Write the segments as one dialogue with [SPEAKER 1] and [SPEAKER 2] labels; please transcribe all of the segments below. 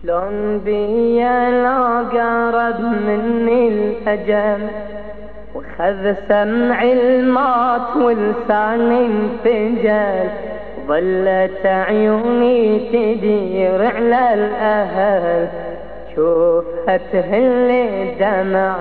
[SPEAKER 1] شلون بيا لو قرب مني الأجل وخذ سمعي الموت ولساني انفجل، ظلت عيوني تدير على الأهل شوفها تهل دمع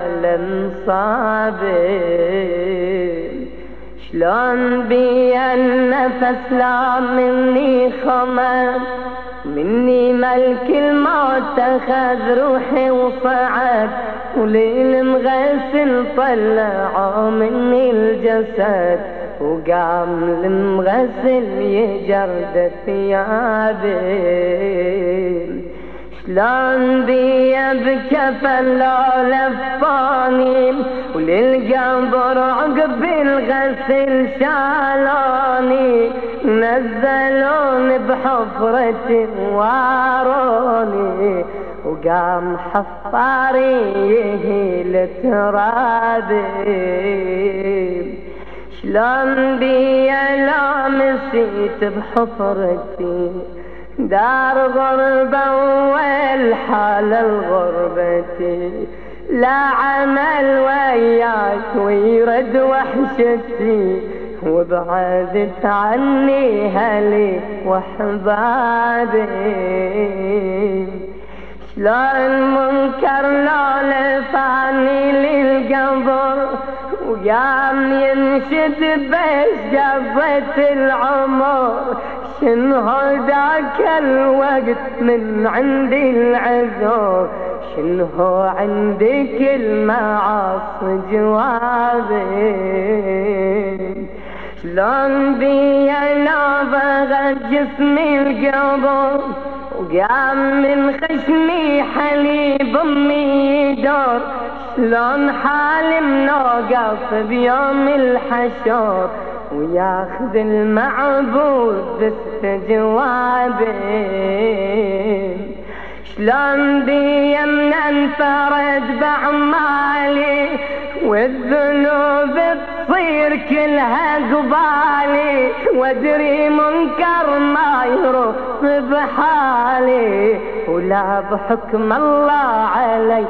[SPEAKER 1] المصابين. شلون بيا النفس لا مني خمر، مني ملك الموت اخذ روحي وصعد، وللمغسل طلعوا مني الجسد وقام المغسل يجرد ثيابي. شلون بيا بكفن لو لفاني، وللقبر عقب الغسل شالوني، نزلوني بحفرة واروني وقام حفاري يهيل ترابي. شلون بيا لو مسيت بحفرتي دار غربة والحال الغربتي، لا عمل وياك ويرد وحشتي، وبعدت عني هلي وحبابي. شلون منكر لو لفاني للقبر وقام ينشد بشقبة العمر، شنو ذاك الوقت من عندي العذر، شنو عندك المعاصي جوابي. شلون بيا لو بغت جسمي القبر وقام من خشمي حليب امي يدور، شلون حالي منوقف بيوم الحشر وياخذ المعبود باستجوابي. شلون بيا من انفرد باعمالي والذنوب تصير كلها قبالي، وادري منكر ما يروح بحالي ولا بحكم الله علي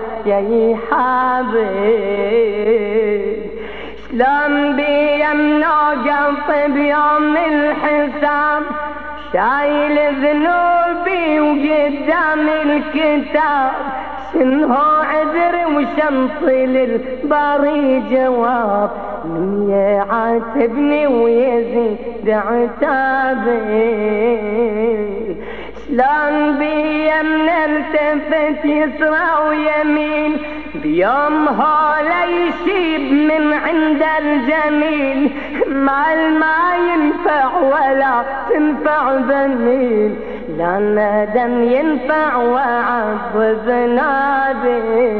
[SPEAKER 1] يحابي. شلون بيا منوقف بيوم الحساب شايل ذنوبي وقدام الكتاب، شنو عذر وشنطي للباري جواب، من يعاتبني ويزيد عتابي. شلون بيا من التفت يسرى ويمين بيوم هولا يشيب من عند الجميل، مال ما ينفع ولا تنفع بنين، لا ندم ينفع وعظ نادي.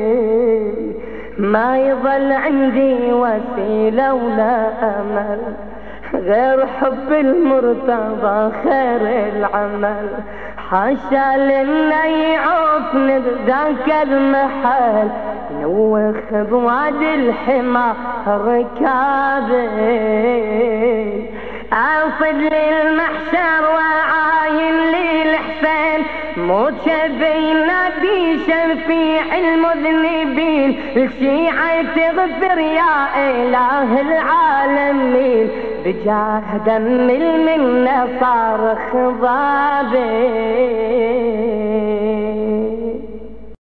[SPEAKER 1] ما يظل عندي وسيلة ولا أمل غير حب المرتضى خير العمل، حاشا لنا يعوفني بذاك المحل نوخ بوادي الحما ركابي. أصد للمحشر وعاين للحسين موت شبي نادي شفيع المذنبين، الشيعة تغفر يا إله العالمين، بجاه دم المنة صار خضابي.